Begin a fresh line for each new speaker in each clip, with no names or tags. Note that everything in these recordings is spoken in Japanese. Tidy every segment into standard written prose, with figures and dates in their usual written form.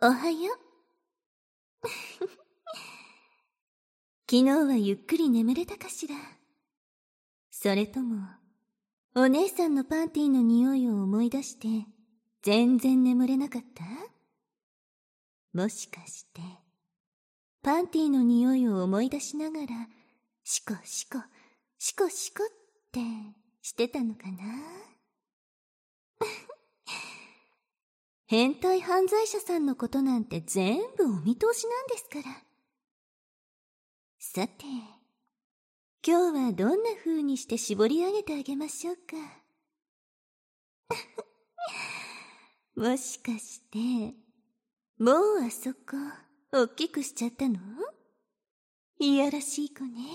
おはよう。昨日はゆっくり眠れたかしら。それとも、お姉さんのパンティの匂いを思い出して、全然眠れなかった？もしかして、パンティの匂いを思い出しながら、シコシコ、シコシコってしてたのかな？変態犯罪者さんのことなんて全部お見通しなんですから。さて、今日はどんな風にして絞り上げてあげましょうか。もしかして、もうあそこ、おっきくしちゃったの？いやらしい子ね。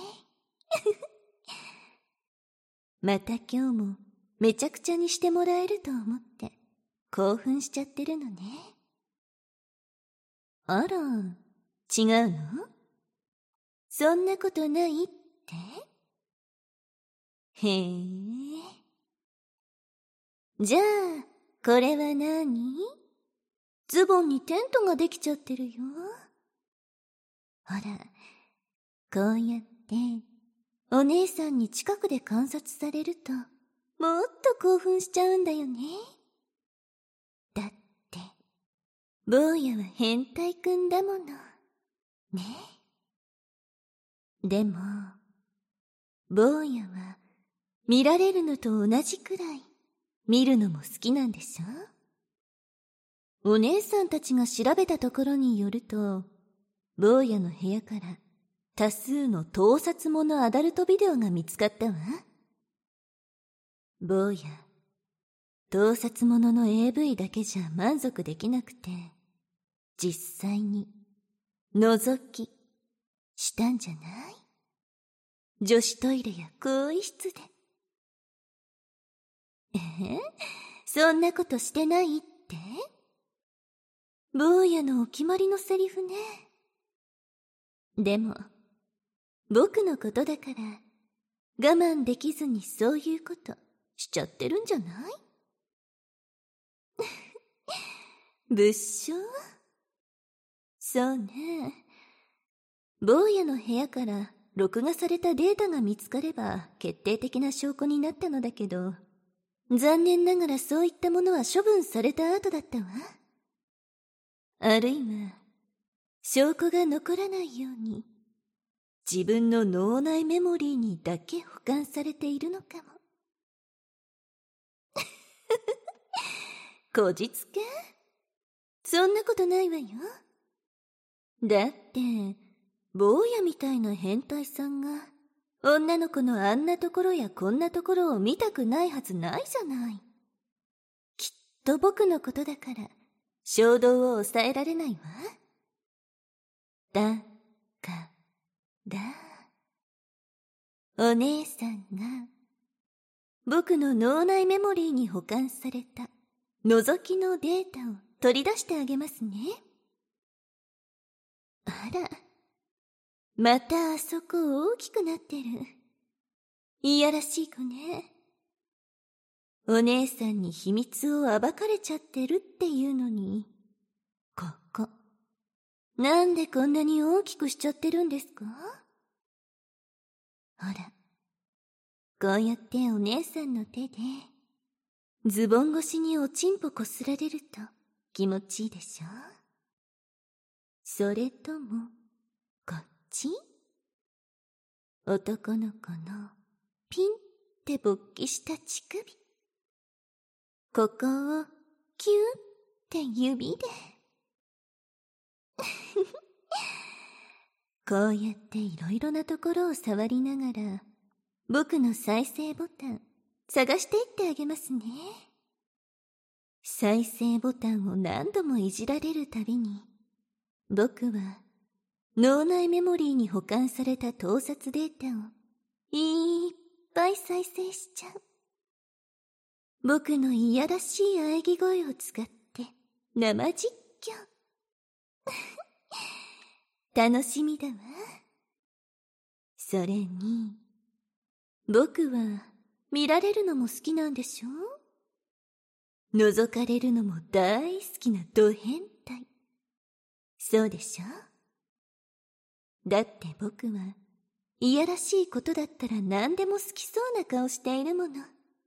また今日もめちゃくちゃにしてもらえると思って興奮しちゃってるのね。あら、違うの？そんなことないって？へえ。じゃあ、これは何？ズボンにテントができちゃってるよ。ほら、こうやって、お姉さんに近くで観察されると、もっと興奮しちゃうんだよね。だって、坊やは変態くんだもの。ね。でも、坊やは、見られるのと同じくらい、見るのも好きなんでしょ？お姉さんたちが調べたところによると、坊やの部屋から多数の盗撮者アダルトビデオが見つかったわ。坊や、盗撮者の AV だけじゃ満足できなくて、実際に覗きしたんじゃない？女子トイレや更衣室で。そんなことしてないって？坊やのお決まりのセリフね。でも、僕のことだから我慢できずにそういうことしちゃってるんじゃない？物証？そうね。坊やの部屋から録画されたデータが見つかれば決定的な証拠になったのだけど、残念ながらそういったものは処分された後だったわ。あるいは、証拠が残らないように、自分の脳内メモリーにだけ保管されているのかも。こじつけ？そんなことないわよ。だって、坊やみたいな変態さんが、女の子のあんなところやこんなところを見たくないはずないじゃない。きっと僕のことだから、衝動を抑えられないわ。だから、お姉さんが、僕の脳内メモリーに保管された、覗きのデータを取り出してあげますね。あら、またあそこ大きくなってる。いやらしい子ね。お姉さんに秘密を暴かれちゃってるっていうのに、ここ、なんでこんなに大きくしちゃってるんですか？ほら、こうやってお姉さんの手で、ズボン越しにおちんぽこすられると気持ちいいでしょ？それとも、こっち？男の子のピンって勃起した乳首。ここをキューって指で。こうやっていろいろなところを触りながら、僕の再生ボタン探していってあげますね。再生ボタンを何度もいじられるたびに、僕は脳内メモリーに保管された盗撮データをいっぱい再生しちゃう。僕のいやらしい喘ぎ声を使って生実況。楽しみだわ。それに、僕は見られるのも好きなんでしょ？覗かれるのも大好きなド変態。 そうでしょ？だって僕はいやらしいことだったら何でも好きそうな顔しているもの。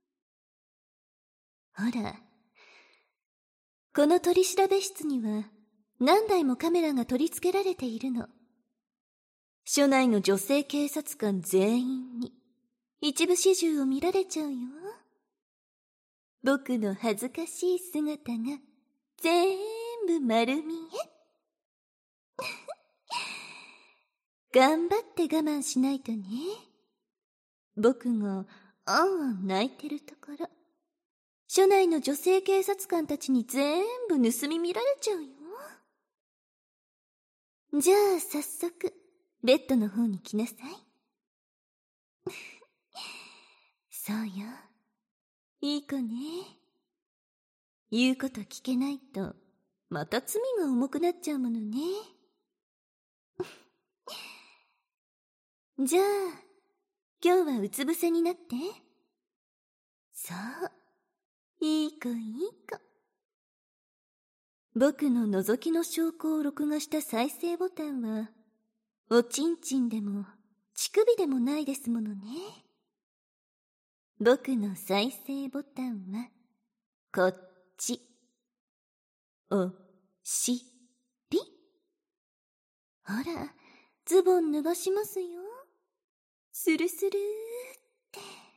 ほら、この取調室には何台もカメラが取り付けられているの。署内の女性警察官全員に一部始終を見られちゃうよ。僕の恥ずかしい姿が全部丸見え。頑張って我慢しないとね。僕があんあん泣いてるところ、署内の女性警察官たちに全部盗み見られちゃうよ。じゃあ早速ベッドの方に来なさい。そうよ、いい子ね。言うこと聞けないとまた罪が重くなっちゃうものね。じゃあ今日はうつ伏せになって。そう、いい子いい子。僕の覗きの証拠を録画した再生ボタンはおちんちんでも乳首でもないですものね。僕の再生ボタンはこっち。おしり。ほら、ズボン脱がしますよ。スルスルーって。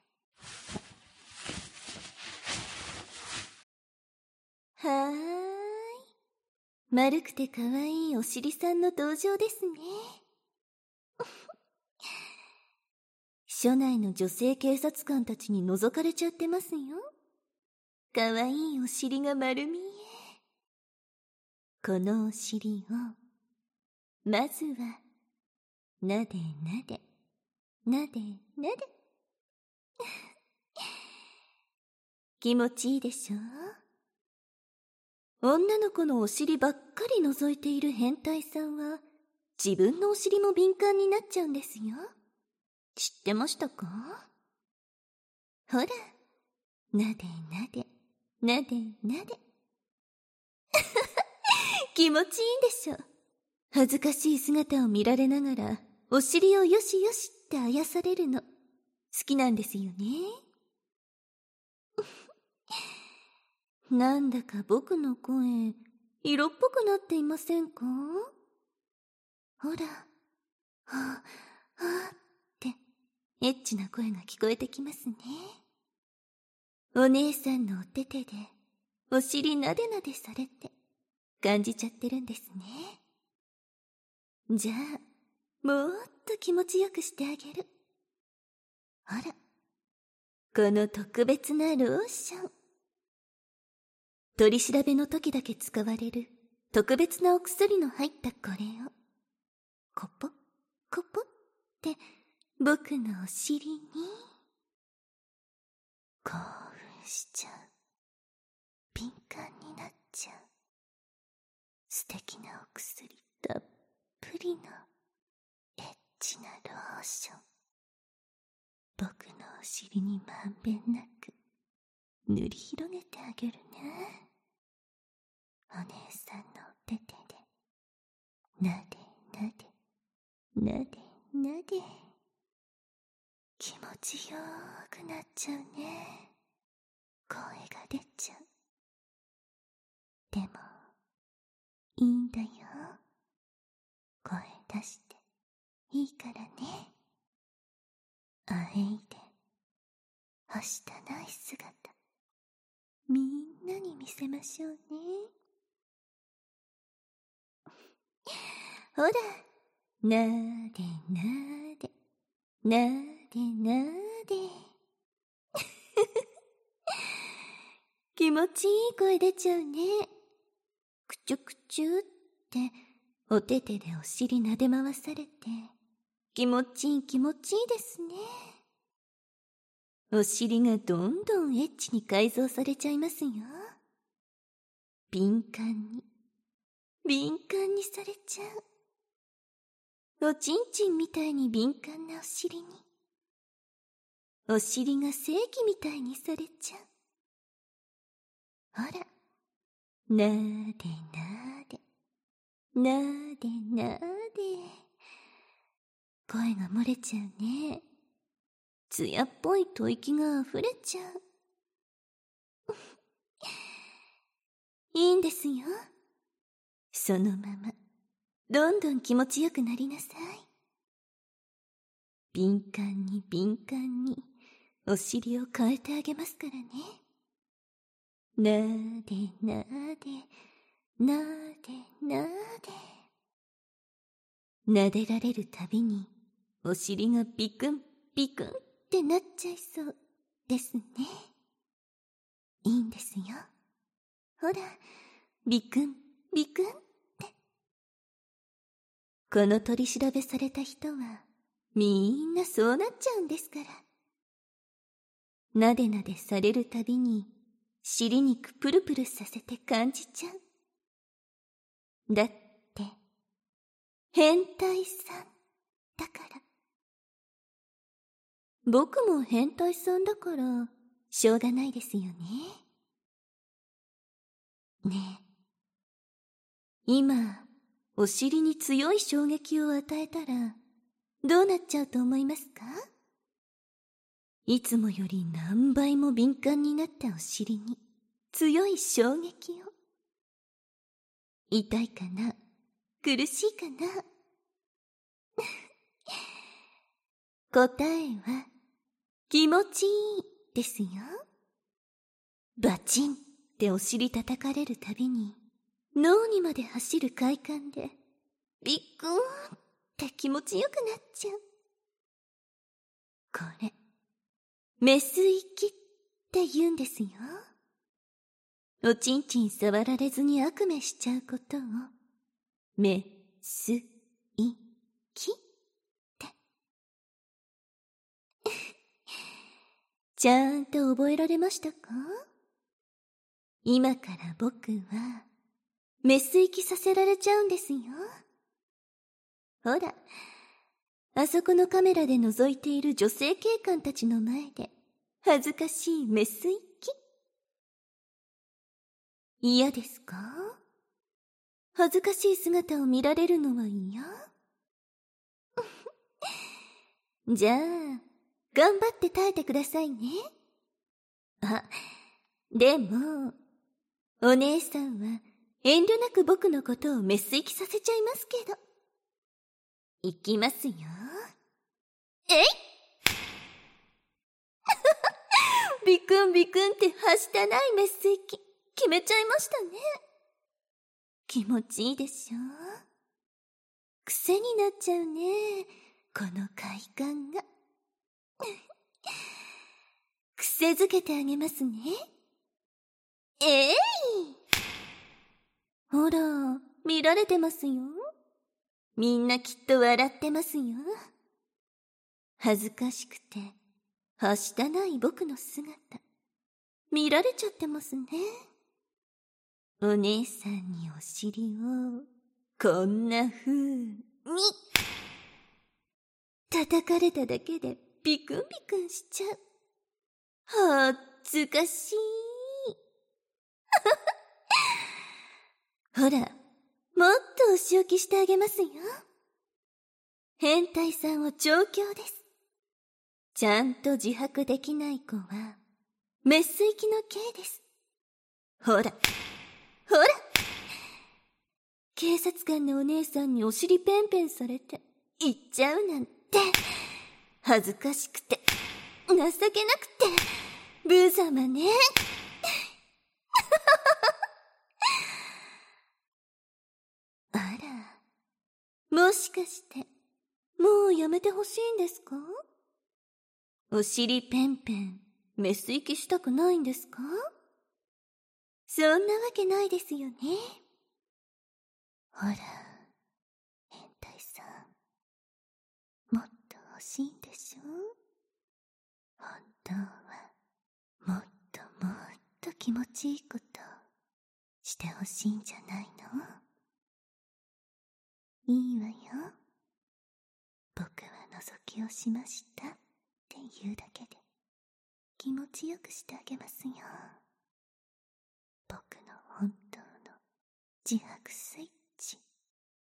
はーい。丸くてかわいいお尻さんの登場ですね。署内の女性警察官たちに覗かれちゃってますよ。かわいいお尻が丸見え。このお尻をまずはなでなでなでなで。気持ちいいでしょ？女の子のお尻ばっかり覗いている変態さんは自分のお尻も敏感になっちゃうんですよ。知ってましたか？ほら、なでなでなでなで。気持ちいいでしょ。恥ずかしい姿を見られながらお尻をよしよしってあやされるの好きなんですよね。なんだか僕の声色っぽくなっていませんか？ほら、はあ、はあってエッチな声が聞こえてきますね。お姉さんのお手々でお尻なでなでされて感じちゃってるんですね。じゃあもっと気持ちよくしてあげる。ほら、この特別なローション。取り調べの時だけ使われる特別なお薬の入ったこれをコポコポって僕のお尻に。興奮しちゃう。敏感になっちゃう。素敵なお薬たっぷりのエッチなローション。僕のお尻にまんべんなく塗り広げてあげるね。お姉さんのお手々でなでなでなでなで。気持ちよーくなっちゃうね。声が出ちゃう。でもいいんだよ。声出していいからね。あえいではしたない姿みんなに見せましょうね。ほら、なーでなーでなーでなーで。気持ちいい声出ちゃうね。くちゅくちゅってお手々でお尻撫で回されて気持ちいい気持ちいいですね。お尻がどんどんエッチに改造されちゃいますよ。敏感に敏感にされちゃう。おちんちんみたいに敏感なお尻にお尻が正規みたいにされちゃう。ほら、なーでなーでなーでなーで。声が漏れちゃうね。艶っぽい吐息が溢れちゃう。いいんですよ。そのまま、どんどん気持ちよくなりなさい。敏感に敏感に、お尻を変えてあげますからね。なーでなーで、なーでなーで。撫でられるたびに、お尻がビクンビクンってなっちゃいそうですね。いいんですよ。ほら、ビクンビクンって。この取り調べされた人は、みんなそうなっちゃうんですから。なでなでされるたびに、尻肉プルプルさせて感じちゃう。だって、変態さんだから。僕も変態さんだから、しょうがないですよね。ねえ、今、お尻に強い衝撃を与えたら、どうなっちゃうと思いますか？いつもより何倍も敏感になったお尻に、強い衝撃を。痛いかな？苦しいかな？答えは、気持ちいいですよ。バチンってお尻叩かれるたびに、脳にまで走る快感で、ビックーンって気持ちよくなっちゃう。これ、メス息って言うんですよ。おちんちん触られずに悪夢しちゃうことを、メスイキって。ちゃんと覚えられましたか？今から僕は、メス息させられちゃうんですよ。ほら、あそこのカメラで覗いている女性警官たちの前で、恥ずかしいメス息。嫌ですか？恥ずかしい姿を見られるのは嫌？じゃあ、頑張って耐えてくださいね。あ、でも、お姉さんは遠慮なく僕のことをメス息させちゃいますけど。いきますよ。えいビクンビクンってはしたないメス息、決めちゃいましたね。気持ちいいでしょ？癖になっちゃうね、この快感が。癖づけてあげますね。えい、ほら、見られてますよ。みんなきっと笑ってますよ。恥ずかしくて、はしたない僕の姿、見られちゃってますね。お姉さんにお尻を、こんな風に、叩かれただけでビクンビクンしちゃう。恥ずかしい。ほら、もっとお仕置きしてあげますよ。変態さんを調教です。ちゃんと自白できない子は、メス息の刑です。ほら、ほら、警察官のお姉さんにお尻ペンペンされて、行っちゃうなんて、恥ずかしくて、情けなくて、無様ね。あら、もしかして、もうやめてほしいんですか？お尻ペンペン、メス息したくないんですか？そんなわけないですよね。ほら、変態さん、もっと欲しいんでしょ？本当は、もっともっと気持ちいいことしてほしいんじゃないの？いいわよ。僕は覗きをしましたって言うだけで気持ちよくしてあげますよ。僕の本当の自白スイッチ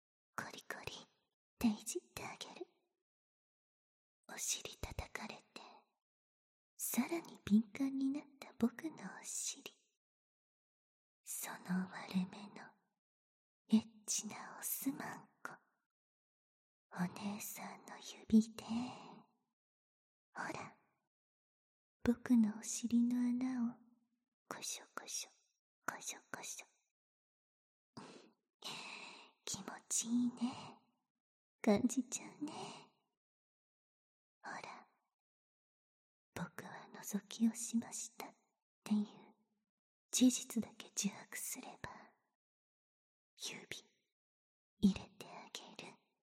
ていじってあげる。お尻叩かれて、さらに敏感になった僕のお尻。その割れ目のエッチなオスマンコ。お姉さんの指で、ほら、僕のお尻の穴をコショコショ、コショコショ。気持ちいいね。感じちゃうね。ほら、僕は覗きをしましたっていう事実だけ自白すれば、指入れてあげる。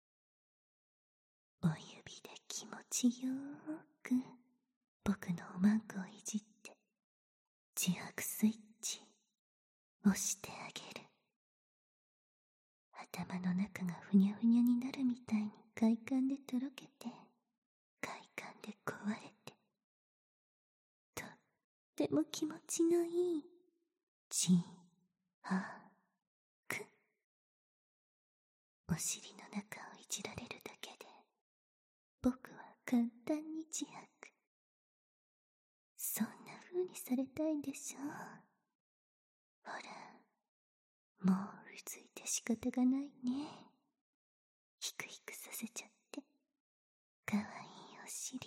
お指で気持ちよーく僕のおまんこをいじって自白スイッチ押してあげる。頭の中がふにゃふにゃになるみたいに快感でとろけて、快感で壊れて、とっても気持ちのいい自白。お尻の中をいじられるだけで僕は簡単に自白。そんな風にされたいでしょ。ほら、もううずいて仕方がないね。ヒクヒクさせちゃってかわいいお尻。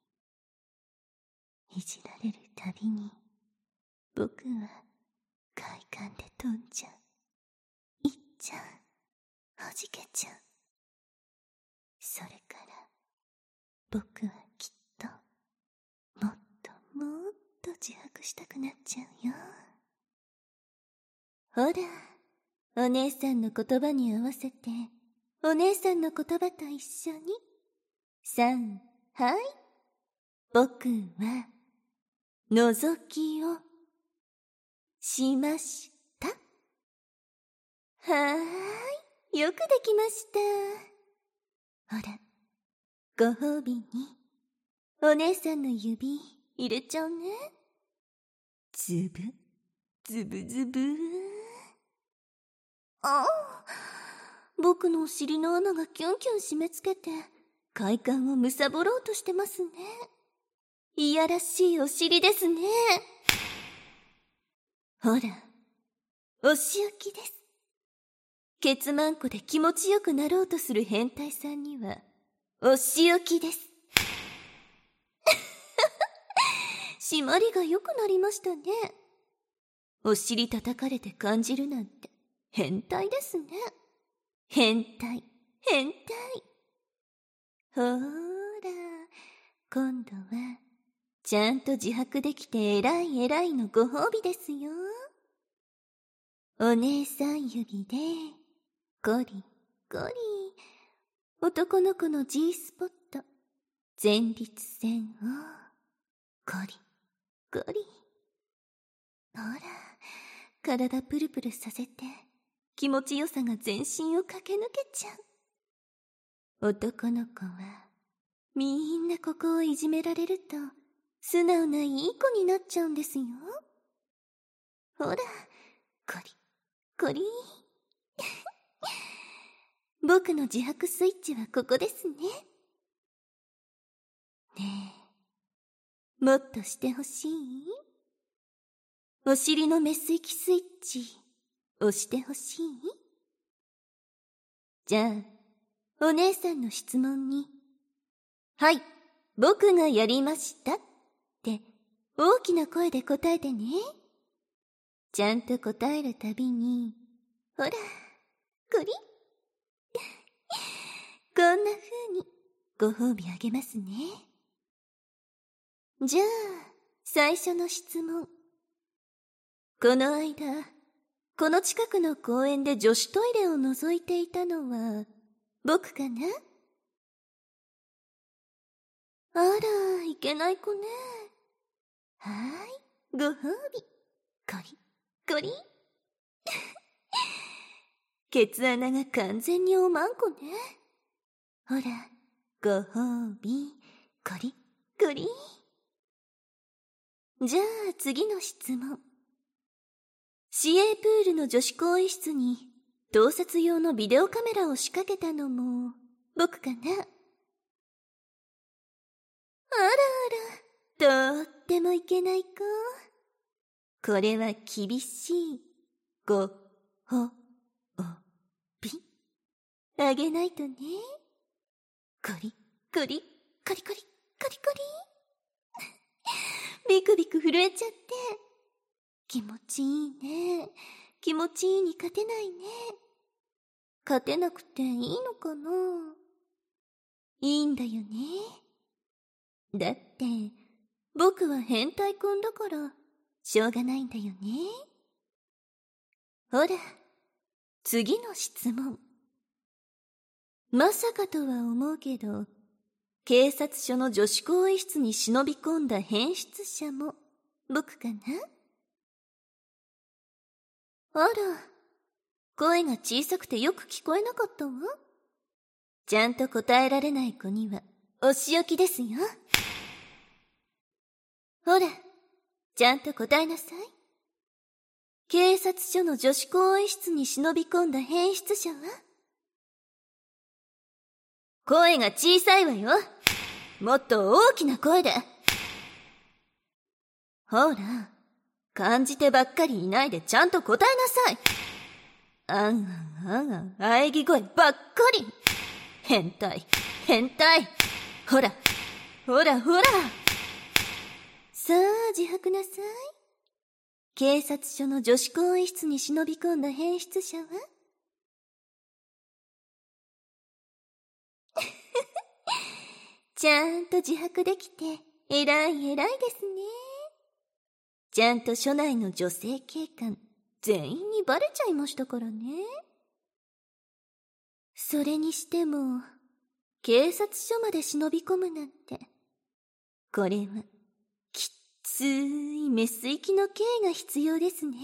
いじられるたびに僕は快感で飛んじゃう、いっちゃう、はじけちゃう。それから僕はきっともっともっと自白したくなっちゃうよ。ほら、お姉さんの言葉に合わせてお姉さんの言葉と一緒にはい。僕は覗きをしました。はーい、よくできました。ほら、ご褒美にお姉さんの指入れちゃうね。ズブズブズブー。ああ、僕のお尻の穴がキュンキュン締め付けて快感をむさぼろうとしてますね。いやらしいお尻ですね。ほら、お仕置きです。ケツマンコで気持ちよくなろうとする変態さんにはお仕置きです。締まりが良くなりましたね。お尻叩かれて感じるなんて変態ですね。変態、変態。ほーら、今度はちゃんと自白できて偉い偉いのご褒美ですよ。お姉さん指でゴリゴリ、男の子の G スポット前立腺をゴリゴリ。ほら、体プルプルさせて気持ちよさが全身を駆け抜けちゃう。男の子はみんなここをいじめられると素直ないい子になっちゃうんですよ。ほら、コリコリ僕の自白スイッチはここですね。ねえ、もっとしてほしい？お尻のメス液スイッチ押してほしい？じゃあお姉さんの質問にはい、僕がやりましたって大きな声で答えてね。ちゃんと答えるたびにほら、こりこんな風にご褒美あげますね。じゃあ最初の質問。この間この近くの公園で女子トイレを覗いていたのは僕かな？あら、いけない子ね。はーい、ご褒美。コリコリケツ穴が完全におまんこね。ほら、ご褒美、コリコリ。じゃあ次の質問。市営プールの女子更衣室に盗撮用のビデオカメラを仕掛けたのも僕かな。あらあら、とってもいけない子。これは厳しいごほおびあげないとね。コリコリコリコリコリコリビクビク震えちゃって。気持ちいいね。気持ちいいに勝てないね。勝てなくていいのかな。いいんだよね。だって僕は変態くんだからしょうがないんだよね。ほら、次の質問。まさかとは思うけど、警察署の女子更衣室に忍び込んだ変質者も僕かな。あら、声が小さくてよく聞こえなかったわ。ちゃんと答えられない子にはお仕置きですよ。ほら、ちゃんと答えなさい。警察署の女子更衣室に忍び込んだ変質者は？声が小さいわよ。もっと大きな声で。ほら、感じてばっかりいないでちゃんと答えなさい。あんあんあんあん、喘ぎ声ばっかり。変態、変態。ほら、ほらほら。さあ、自白なさい。警察署の女子更衣室に忍び込んだ変質者は？ちゃんと自白できて偉い偉いですね。ちゃんと署内の女性警官全員にバレちゃいましたからね。それにしても警察署まで忍び込むなんて、これはきっついメス行きの刑が必要ですね。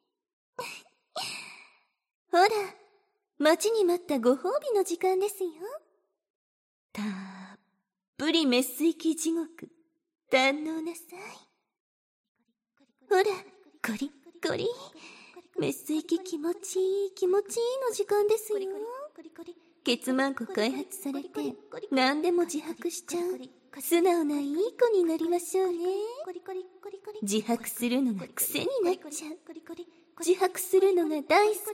ほら、待ちに待ったご褒美の時間ですよ。たっぷりメス行き地獄堪能なさい。ほら、コリコリ、メス行き気持ちいい気持ちいいの時間ですよ。ケツマンコ開発されて何でも自白しちゃう素直ないい子になりましょうね。自白するのが癖になっちゃう。自白するのが大好きって。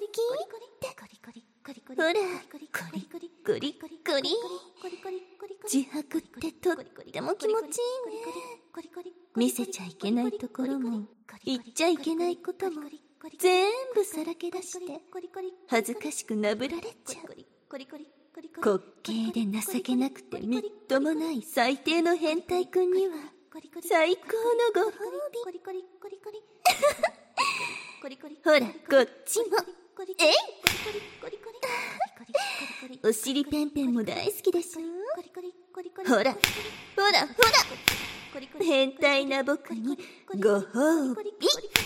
ほら、コリコリコリ。自白ってとっても気持ちいいね。見せちゃいけないところも言っちゃいけないことも全部さらけ出して恥ずかしくなぶられちゃう。滑稽で情けなくてみっともない最低の変態くんには最高のご褒美。ほら、こっちも。えい！お尻ペンペンも大好きでしょ。ほら、ほら、ほら。変態な僕にご褒美。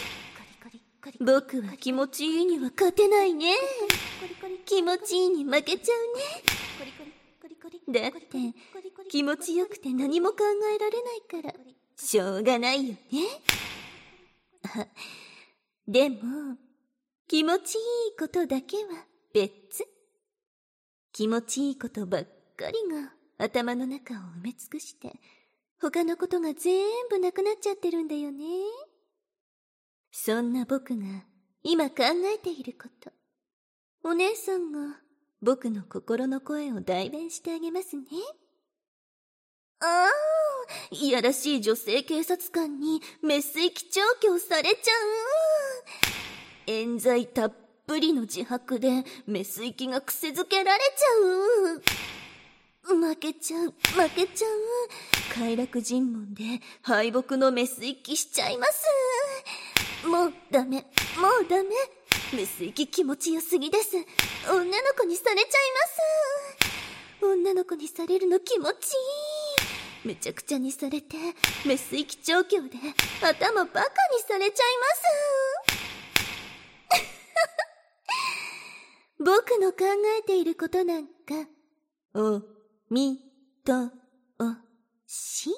僕は気持ちいいには勝てないね。気持ちいいに負けちゃうね。だって気持ちよくて何も考えられないからしょうがないよね。あ、でも気持ちいいことだけは別。気持ちいいことばっかりが頭の中を埋め尽くして他のことが全部なくなっちゃってるんだよね。そんな僕が今考えていること、お姉さんが僕の心の声を代弁してあげますね。ああ、いやらしい女性警察官にメス行き調教されちゃう。冤罪たっぷりの自白でメス行きが癖づけられちゃう。負けちゃう。快楽尋問で敗北のメス行きしちゃいます。もうダメ。メス行き気持ちよすぎです。女の子にされちゃいます。女の子にされるの気持ちいい。めちゃくちゃにされてメス行き調教で頭バカにされちゃいます。僕の考えていることなんかお見通し。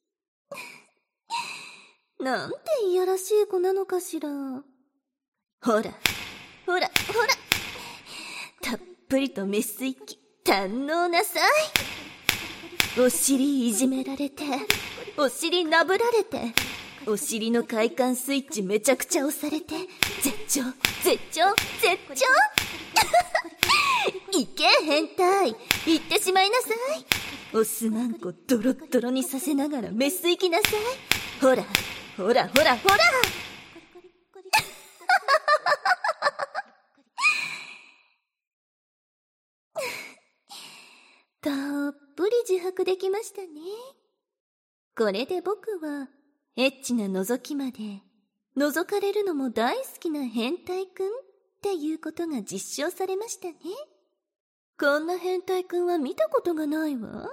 なんていやらしい子なのかしら。ほら。たっぷりとメス行き、 堪能なさい。お尻いじめられて、お尻なぶられて、お尻の快感スイッチめちゃくちゃ押されて、絶頂絶頂絶頂いけ変態、行ってしまいなさい。オスマンコドロッドロにさせながらメス行きなさい。ほらほらほらほらたっぷり自白できましたね。これで僕はエッチな覗きまで覗かれるのも大好きな変態くんっていうことが実証されましたね。こんな変態くんは見たことがないわ。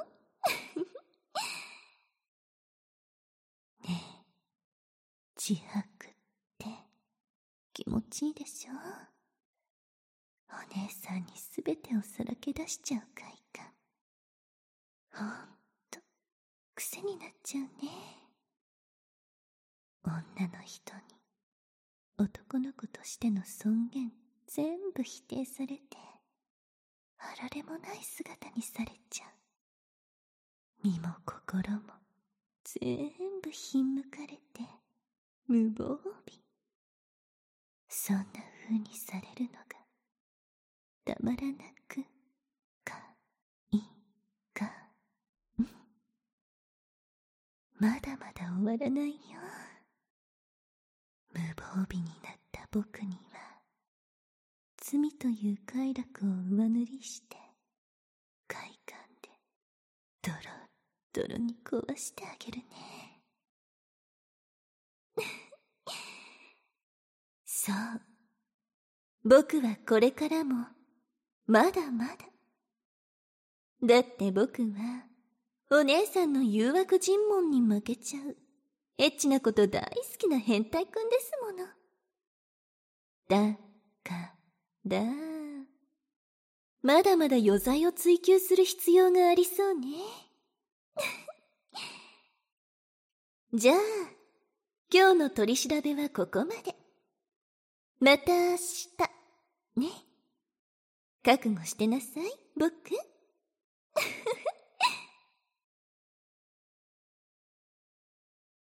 ねえ、自白って気持ちいいでしょ。お姉さんに全てをさらけ出しちゃう快感、ほんと癖になっちゃうね。女の人に男の子としての尊厳全部否定されて、あられもない姿にされちゃう。身も心も全部ひんむかれて無防備。そんな風にされるのがたまらなくかいかん。まだまだ終わらないよ。無防備になった僕には罪という快楽を上塗りして快感でドロッドロに壊してあげるね。そう、僕はこれからもまだまだ。だって僕はお姉さんの誘惑尋問に負けちゃうエッチなこと大好きな変態くんですもの。だからまだまだ余罪を追求する必要がありそうね。じゃあ今日の取り調べはここまで。また明日ね。覚悟してなさい僕。